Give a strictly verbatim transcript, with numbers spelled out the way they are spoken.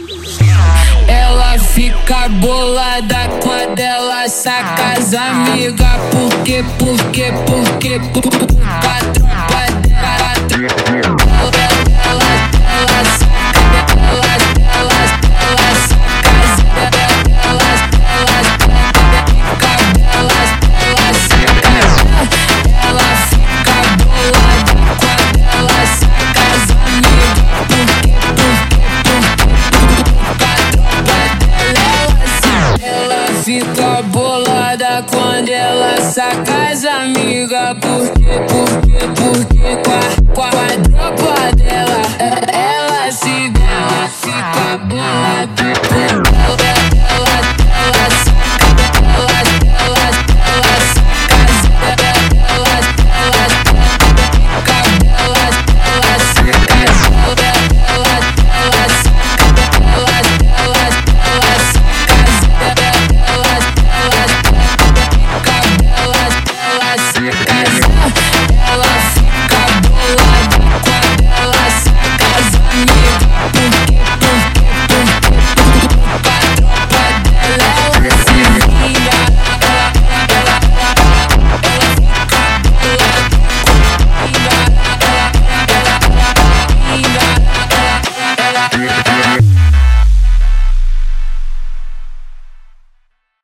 Ela fica bolada quando ela saca as amigas. Por quê, por quê, por quê? Por a tropa dela. Ela, ela saca, ela, ela, ela saca as elas, elas, fica belas, ela saca. Ela fica bolada quando ela saca as amigas. Por quê, por quê, por quê? Ela fica bolada quando ela saca as amigas. Por quê, por quê?